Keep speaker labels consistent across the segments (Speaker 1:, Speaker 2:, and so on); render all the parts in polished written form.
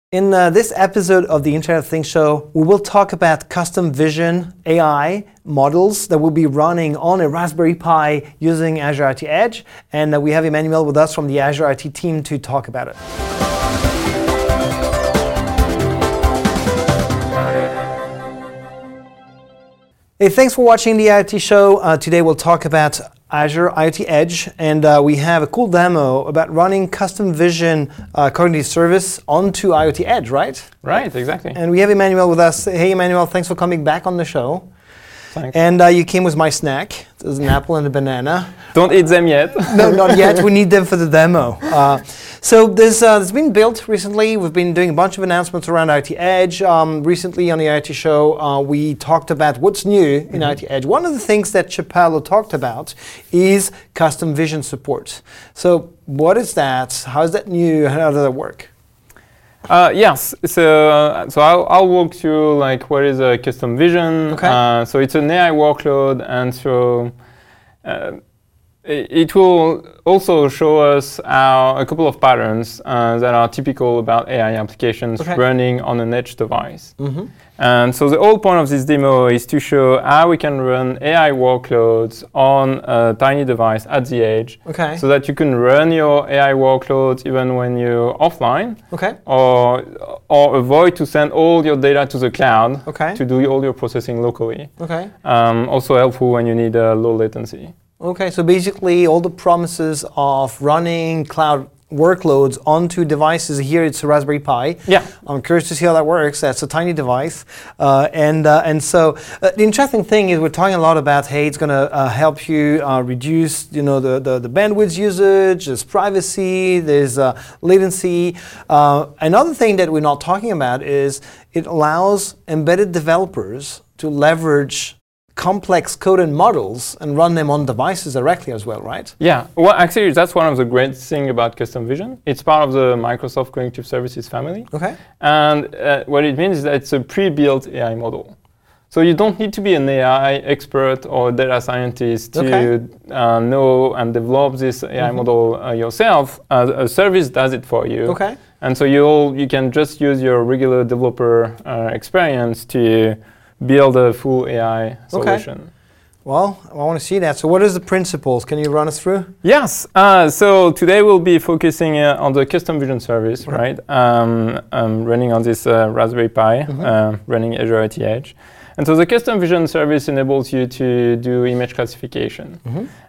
Speaker 1: In this episode of the Internet of Things show, we will talk about custom vision AI models that will be running on a Raspberry Pi using Azure IoT Edge. And we have Emmanuel with us from the Azure IoT team to talk about it. Hey, thanks for watching the IoT show. Today we'll talk about Azure IoT Edge, and we have a cool demo about running custom vision cognitive service onto IoT Edge, right?
Speaker 2: Right, exactly.
Speaker 1: And we have Emmanuel with us. Hey, Emmanuel, thanks for coming back on the show.
Speaker 2: Thanks.
Speaker 1: And you came with my snack. There's an apple and a banana.
Speaker 2: Don't eat them yet.
Speaker 1: No, not yet. We need them for the demo. So there's been built recently. We've been doing a bunch of announcements around IoT Edge. Recently on the IoT show, we talked about what's new in IoT Edge. One of the things that Chapalo talked about is custom vision support. So what is that? How is that new? How does that work?
Speaker 2: Yes, so I'll walk through like what is a custom vision.
Speaker 1: Okay.
Speaker 2: So it's an AI workload, and so it will also show us a couple of patterns that are typical about AI applications running on an edge device. And so the whole point of this demo is to show how we can run AI workloads on a tiny device at the edge, so that you can run your AI workloads even when you're offline, or avoid to send all your data to the cloud to do all your processing locally. Also helpful when you need low latency.
Speaker 1: Okay, so basically all the promises of running cloud workloads onto devices. Here it's a Raspberry Pi.
Speaker 2: Yeah.
Speaker 1: I'm curious to see how that works. That's a tiny device. And so the interesting thing is we're talking a lot about, hey, it's going to help you reduce the bandwidth usage, there's privacy, there's latency. Another thing that we're not talking about is it allows embedded developers to leverage complex code and models and run them on devices directly as well, right?
Speaker 2: Yeah, well, actually, that's one of the great things about custom vision. It's part of the Microsoft Cognitive Services family. And what it means is that it's a pre-built AI model. So you don't need to be an AI expert or data scientist to know and develop this AI model yourself. A service does it for you. And so you can just use your regular developer experience to build a full AI solution.
Speaker 1: Well, I want to see that. So what is the principles? Can you run us through?
Speaker 2: Yes. So today we'll be focusing on the custom vision service, right? Running on this Raspberry Pi, running Azure IoT Edge. And so the custom vision service enables you to do image classification.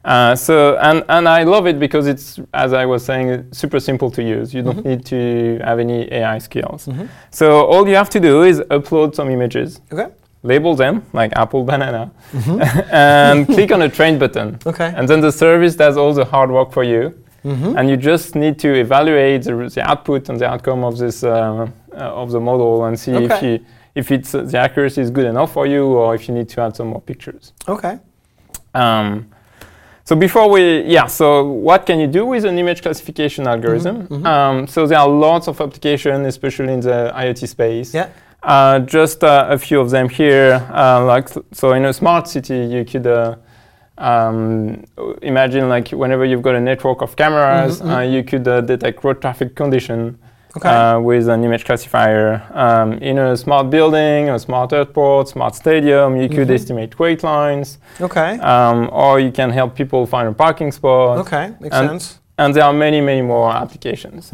Speaker 2: And I love it because it's, as I was saying, super simple to use. You don't need to have any AI skills. So all you have to do is upload some images. Label them, like apple, banana, and click on the train button. And then the service does all the hard work for you. And you just need to evaluate the output and the outcome of this of the model and see if the accuracy is good enough for you or if you need to add some more pictures. So so what can you do with an image classification algorithm? So there are lots of applications, especially in the IoT space. Just a few of them here. So in a smart city, you could imagine like whenever you've got a network of cameras, you could detect road traffic condition with an image classifier. In a smart building, a smart airport, smart stadium, you could estimate wait lines. Or you can help people find a parking spot.
Speaker 1: Makes sense.
Speaker 2: And there are many, many more applications.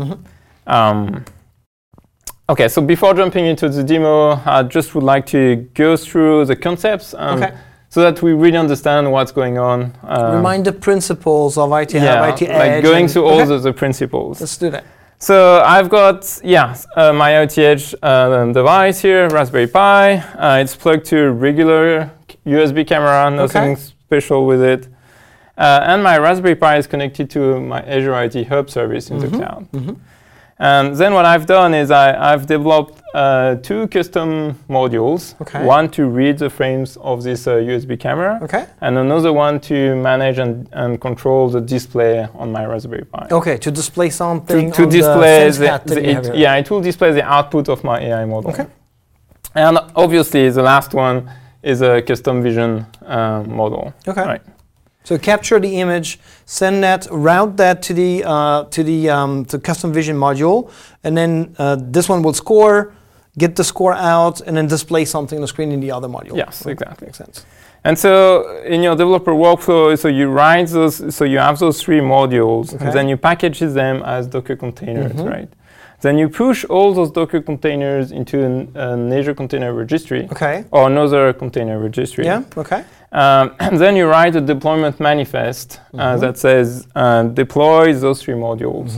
Speaker 2: Okay, so before jumping into the demo, I just would like to go through the concepts so that we really understand what's going on.
Speaker 1: Remind the principles of IoT Edge.
Speaker 2: Like going through all the principles.
Speaker 1: Let's do that.
Speaker 2: So I've got, my IoT Edge device here, Raspberry Pi. It's plugged to a regular USB camera, nothing special with it. And my Raspberry Pi is connected to my Azure IoT Hub service in the cloud. And then what I've done is I've developed two custom modules. One to read the frames of this USB camera, and another one to manage and control the display on my Raspberry Pi.
Speaker 1: To display something
Speaker 2: to
Speaker 1: on
Speaker 2: display
Speaker 1: it
Speaker 2: will display the output of my AI model. And obviously the last one is a custom vision model.
Speaker 1: So capture the image, send that, route that to the custom vision module, and then this one will score, get the score out, and then display something on the screen in the other module.
Speaker 2: Yes, exactly.
Speaker 1: Makes sense.
Speaker 2: And so in your developer workflow, so you write those, so you have those 3 modules, and then you package them as Docker containers, right? Then you push all those Docker containers into an Azure Container Registry, or another container registry.
Speaker 1: Yeah, okay.
Speaker 2: And then you write a deployment manifest that says deploy those 3 modules.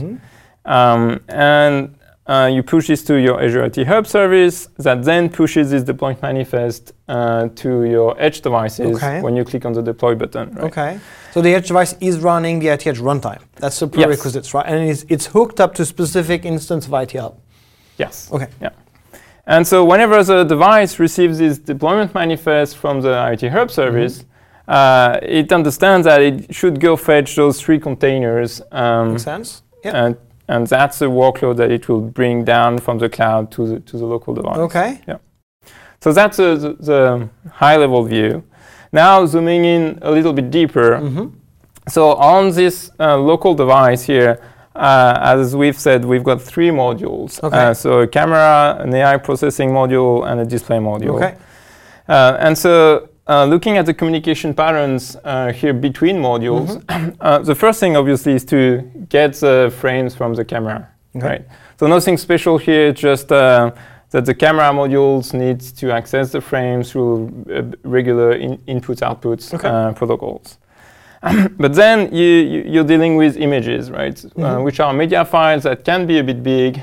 Speaker 2: And you push this to your Azure IT Hub service that then pushes this deployment manifest to your edge devices when you click on the deploy button. Right?
Speaker 1: Okay. So the edge device is running the IT Edge runtime. That's the prerequisites, right? And it's hooked up to a specific instance of IT Hub.
Speaker 2: Yes.
Speaker 1: Okay.
Speaker 2: Yeah. And so whenever the device receives this deployment manifest from the IT Hub service, it understands that it should go fetch those 3 containers.
Speaker 1: Makes sense. Yeah.
Speaker 2: And that's the workload that it will bring down from the cloud to the local device.
Speaker 1: Okay.
Speaker 2: Yeah. So that's the high-level view. Now zooming in a little bit deeper. So on this local device here, as we've said, we've got 3 modules. So a camera, an AI processing module, and a display module. And so looking at the communication patterns here between modules, the first thing obviously is to get the frames from the camera, right? So nothing special here, just that the camera modules need to access the frames through regular inputs-outputs protocols. But then you're dealing with images, right? Which are media files that can be a bit big.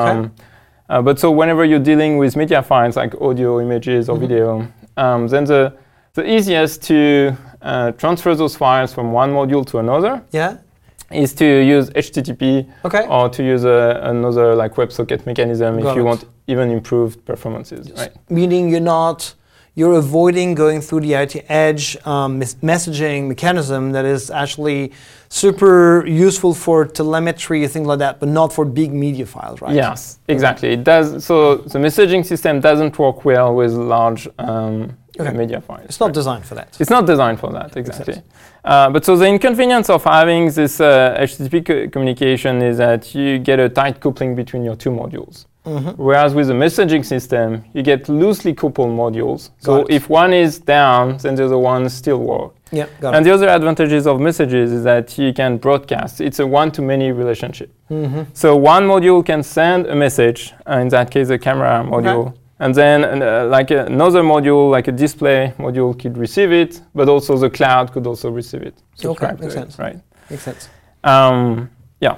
Speaker 2: But so whenever you're dealing with media files like audio, images, or video, then the easiest to transfer those files from one module to another is to use HTTP or to use another like WebSocket mechanism if you want even improved performances. Right?
Speaker 1: Meaning you're avoiding going through the IT Edge messaging mechanism that is actually super useful for telemetry, things like that, but not for big media files, right?
Speaker 2: Yes, exactly. It does. So the messaging system doesn't work well with large media files.
Speaker 1: It's not designed for that.
Speaker 2: It's not designed for that, exactly. But so the inconvenience of having this HTTP communication is that you get a tight coupling between your 2 modules. Whereas with the messaging system, you get loosely coupled modules. So if one is down, then the other one still works. And the other advantages of messages is that you can broadcast. It's a one-to-many relationship. So one module can send a message, in that case a camera module, and then like another module, like a display module could receive it, but also the cloud could also receive it.
Speaker 1: Makes sense.
Speaker 2: Right?
Speaker 1: Makes sense.
Speaker 2: Yeah.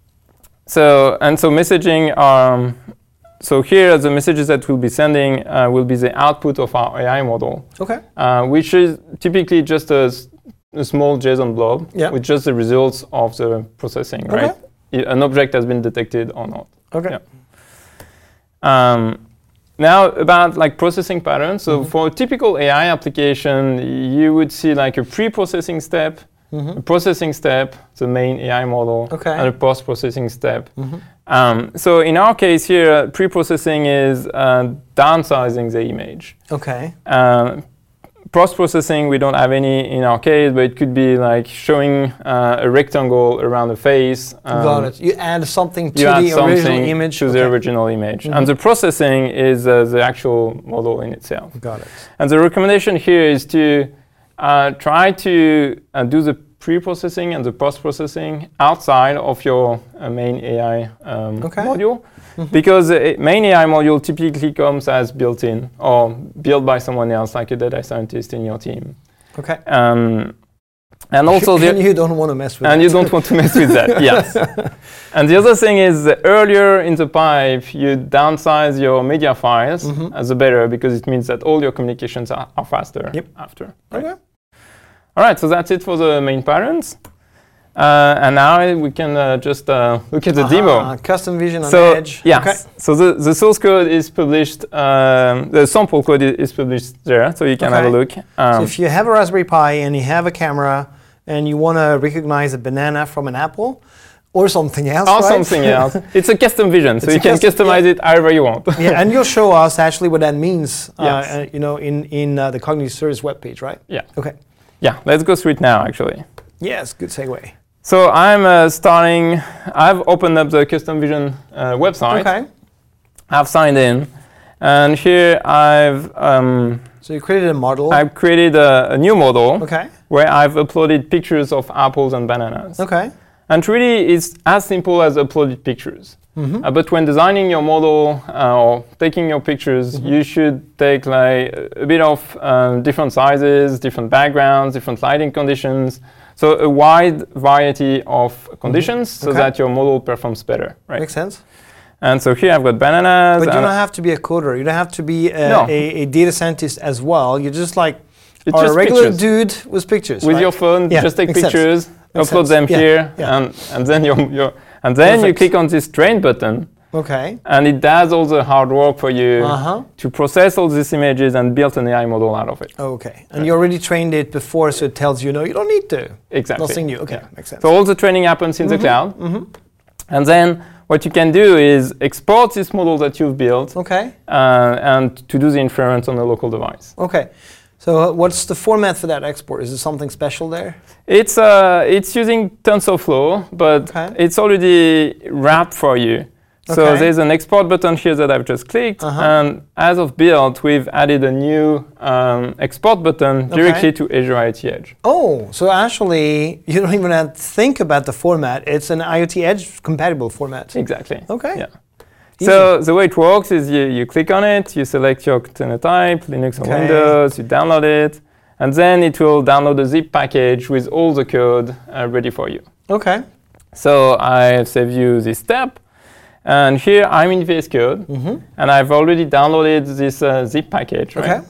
Speaker 2: So messaging, so here the messages that we'll be sending will be the output of our AI model, which is typically just a small JSON blob with just the results of the processing, right? An object has been detected or not. Now about like processing patterns. So for a typical AI application, you would see like a pre-processing step, a processing step, the main AI model, and a post-processing step. So in our case here, pre-processing is downsizing the image. Post-processing, we don't have any in our case, but it could be like showing a rectangle around the face.
Speaker 1: Got it. You add something to the original image.
Speaker 2: To the original image. And the processing is the actual model in itself.
Speaker 1: Got it.
Speaker 2: And the recommendation here is to try to do the pre-processing and the post-processing outside of your main AI module. Because the main AI module typically comes as built-in or built by someone else, like a data scientist in your team. And also
Speaker 1: you don't want to mess with that.
Speaker 2: And you don't want to mess with that, yes. And the other thing is earlier in the pipe, you downsize your media files, the better, because it means that all your communications are faster after. Right? All right, so that's it for the main patterns. And now we can just look at the demo.
Speaker 1: Custom vision on Edge.
Speaker 2: So the source code is published, the sample code is published there, so you can have a look.
Speaker 1: So if you have a Raspberry Pi and you have a camera and you want to recognize a banana from an apple, or something else,
Speaker 2: something else. It's a custom vision, so you can customize it however you want.
Speaker 1: And you'll show us actually what that means, in the Cognitive Service webpage, right?
Speaker 2: Yeah.
Speaker 1: Okay.
Speaker 2: Yeah, let's go through it now, actually.
Speaker 1: Yes, good segue.
Speaker 2: So I'm I've opened up the Custom Vision website.
Speaker 1: Okay.
Speaker 2: I've signed in. And here
Speaker 1: so you created a model.
Speaker 2: I've created a new model.
Speaker 1: Okay.
Speaker 2: Where I've uploaded pictures of apples and bananas.
Speaker 1: Okay.
Speaker 2: And really, it's as simple as uploaded pictures. But when designing your model or taking your pictures, you should take like a bit of different sizes, different backgrounds, different lighting conditions. So a wide variety of conditions so that your model performs better. Right?
Speaker 1: Makes sense.
Speaker 2: And so here I've got bananas.
Speaker 1: But you don't have to be a coder. You don't have to be a data scientist as well. You're just like a regular dude with pictures.
Speaker 2: With your phone, just take pictures, upload them here, and then you click on this train button.
Speaker 1: Okay.
Speaker 2: And it does all the hard work for you to process all these images and build an AI model out of it.
Speaker 1: Okay. And you already trained it before, so it tells you, no, you don't need to.
Speaker 2: Exactly.
Speaker 1: Nothing new. Okay, makes sense.
Speaker 2: So all the training happens in the cloud. And then what you can do is export this model that you've built and to do the inference on a local device.
Speaker 1: Okay. So what's the format for that export? Is there something special there?
Speaker 2: It's using TensorFlow, but it's already wrapped for you. So there's an export button here that I've just clicked, and as of build, we've added a new export button directly to Azure IoT Edge.
Speaker 1: Oh, so actually, you don't even have to think about the format. It's an IoT Edge compatible format.
Speaker 2: Exactly.
Speaker 1: Okay.
Speaker 2: Yeah. So the way it works is you click on it, you select your container type, Linux or Windows, you download it, and then it will download a zip package with all the code ready for you.
Speaker 1: Okay.
Speaker 2: So I saved you this step. And here I'm in VS Code, and I've already downloaded this zip package, right?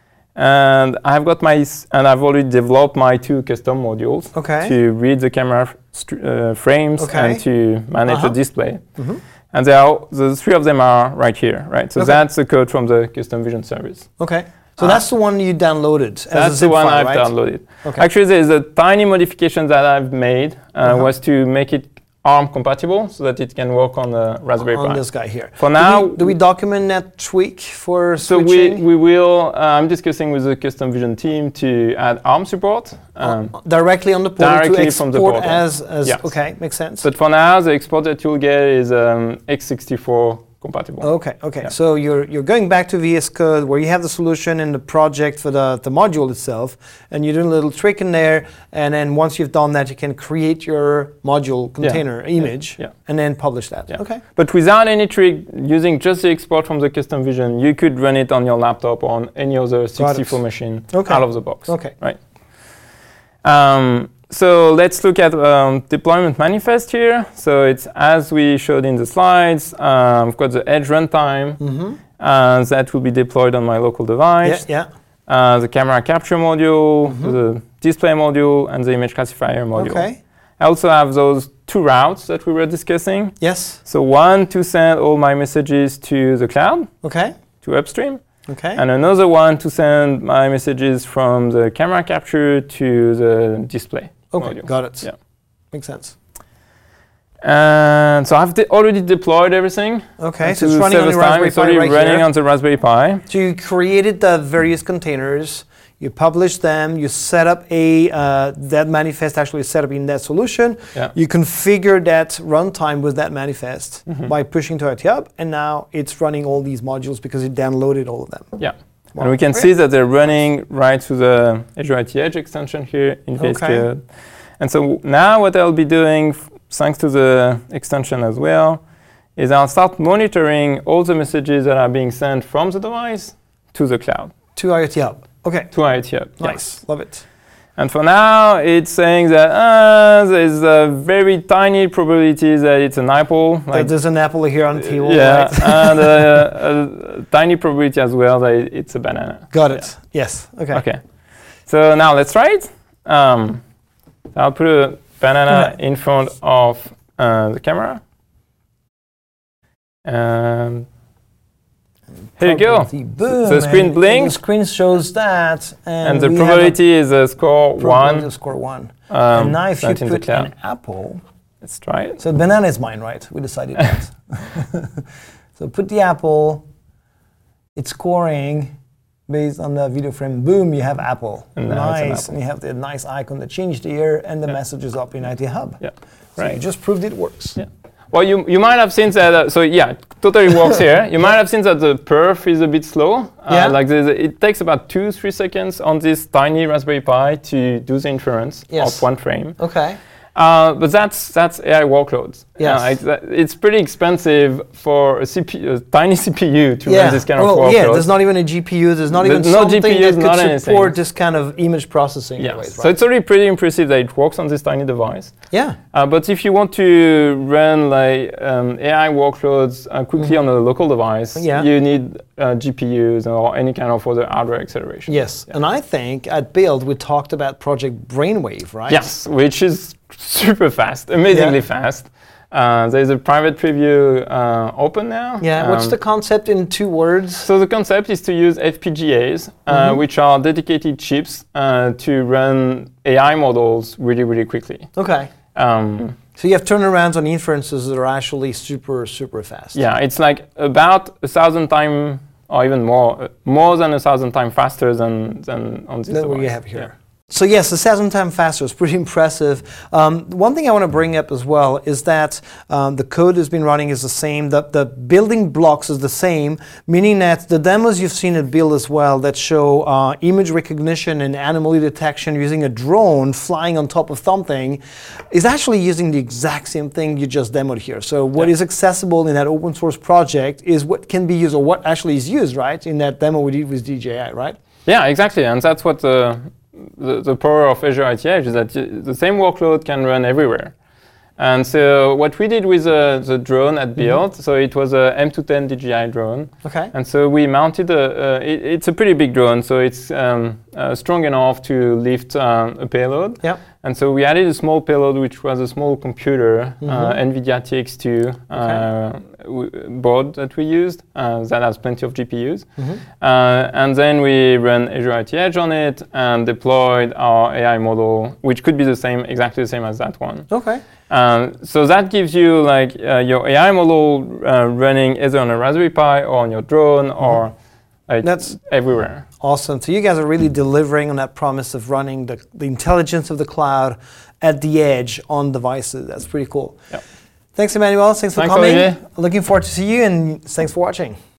Speaker 2: And I've already developed my 2 custom modules to read the camera frames and to manage the display. And the 3 of them are right here, right? So that's the code from the Custom Vision service.
Speaker 1: Okay. So that's the one you downloaded.
Speaker 2: That's the one I've downloaded. Okay. Actually, there's a tiny modification that I've made was to make it ARM compatible so that it can work on the Raspberry Pi.
Speaker 1: On this guy here.
Speaker 2: For now,
Speaker 1: do we document that tweak for switching?
Speaker 2: So we will. I'm discussing with the Custom Vision team to add ARM support
Speaker 1: directly on the portal.
Speaker 2: Directly from the portal.
Speaker 1: Okay, makes sense.
Speaker 2: But for now, the export that you'll get is x64 compatible.
Speaker 1: Okay. So you're going back to VS Code where you have the solution in the project for the module itself, and you're doing a little trick in there, and then once you've done that, you can create your module container image and then publish that. Okay.
Speaker 2: But without any trick, using just the export from the Custom Vision, you could run it on your laptop or on any other 64 machine out of the box.
Speaker 1: Okay.
Speaker 2: Right. So let's look at deployment manifest here. So it's as we showed in the slides. I've got the Edge runtime that will be deployed on my local device. The camera capture module, the display module, and the image classifier module.
Speaker 1: Okay.
Speaker 2: I also have those 2 routes that we were discussing.
Speaker 1: Yes.
Speaker 2: So one to send all my messages to the cloud, to upstream.
Speaker 1: Okay.
Speaker 2: And another one to send my messages from the camera capture to the display.
Speaker 1: Okay,
Speaker 2: module.
Speaker 1: got it.
Speaker 2: Yeah.
Speaker 1: Makes sense.
Speaker 2: And so I've already deployed everything.
Speaker 1: Okay, so it's running on the Raspberry
Speaker 2: Pi right here. Running on the Raspberry Pi.
Speaker 1: So you created the various containers, you published them, you set up that manifest actually set up in that solution. You configure that runtime with that manifest by pushing to IoT Hub, and now it's running all these modules because it downloaded all of them.
Speaker 2: Yeah. Wow. And we can see that they're running right to the Azure IoT Edge extension here in VS Code. And so now what I'll be doing, thanks to the extension as well, is I'll start monitoring all the messages that are being sent from the device to the cloud.
Speaker 1: To IoT Hub. Okay.
Speaker 2: To IoT Hub.
Speaker 1: Nice. Love it.
Speaker 2: And for now, it's saying that there's a very tiny probability that it's an apple.
Speaker 1: Like there's an apple here on the table.
Speaker 2: And a tiny probability as well that it's a banana.
Speaker 1: Got it. Yes.
Speaker 2: Okay. So now let's try it. I'll put a banana in front of the camera. And here you go.
Speaker 1: Boom,
Speaker 2: so the screen blinks.
Speaker 1: The screen shows that.
Speaker 2: And the probability is a score 1.
Speaker 1: Score 1. And now if you put an apple.
Speaker 2: Let's try it.
Speaker 1: So banana is mine, right? We decided that. So put the apple. It's scoring based on the video frame. Boom, you have Apple.
Speaker 2: And now it's an
Speaker 1: Nice.
Speaker 2: Apple.
Speaker 1: And you have the nice icon that changed here, and the message is up in IT Hub.
Speaker 2: Yeah.
Speaker 1: So you just proved it works.
Speaker 2: Yeah. Well, you might have seen that. So yeah, totally works here. You might have seen that the perf is a bit slow. Like it takes about 2-3 seconds on this tiny Raspberry Pi to do the inference of one frame.
Speaker 1: Okay.
Speaker 2: But that's AI workloads.
Speaker 1: Yes.
Speaker 2: It's pretty expensive for a tiny CPU to run this kind of workload.
Speaker 1: Yeah, there's not even a GPU. There's not even something
Speaker 2: GPUs,
Speaker 1: that could support this kind of image processing.
Speaker 2: Yeah.
Speaker 1: Ways, right?
Speaker 2: So it's already pretty impressive that it works on this tiny device.
Speaker 1: Yeah.
Speaker 2: But if you want to run like AI workloads quickly on a local device, you need GPUs or any kind of other hardware acceleration.
Speaker 1: Yes. And I think at Build we talked about Project Brainwave, right?
Speaker 2: Yes, which is super fast, amazingly fast. There's a private preview open now.
Speaker 1: Yeah, what's the concept in 2 words?
Speaker 2: So the concept is to use FPGAs, which are dedicated chips to run AI models really, really quickly.
Speaker 1: Okay. So you have turnarounds on inferences that are actually super, super fast.
Speaker 2: Yeah, it's like about 1,000 times, or even more than 1,000 times faster than on this device.
Speaker 1: What you have here. Yeah. So yes, 1,000 times faster is pretty impressive. One thing I want to bring up as well is that the code has been running is the same. The building blocks is the same, meaning that the demos you've seen at Build as well that show image recognition and anomaly detection using a drone flying on top of something is actually using the exact same thing you just demoed here. So what is accessible in that open source project is what can be used or what actually is used, right, in that demo we did with DJI, right?
Speaker 2: Yeah, exactly. And that's what the power of Azure ITH is that the same workload can run everywhere. And so what we did with the drone at Build, so it was a M210 DJI drone.
Speaker 1: Okay.
Speaker 2: And so we mounted it's a pretty big drone, so it's strong enough to lift a payload.
Speaker 1: Yep.
Speaker 2: And so we added a small payload, which was a small computer, NVIDIA TX2 board that we used that has plenty of GPUs. And then we ran Azure ITH on it and deployed our AI model, which could be exactly the same as that one.
Speaker 1: Okay.
Speaker 2: So that gives you like your AI model running either on a Raspberry Pi or on your drone or that's everywhere.
Speaker 1: Awesome. So you guys are really delivering on that promise of running the intelligence of the cloud at the edge on devices. That's pretty cool.
Speaker 2: Yep.
Speaker 1: Thanks, Emmanuel. Thanks for coming.
Speaker 2: Olivier.
Speaker 1: Looking forward to see you, and thanks for watching.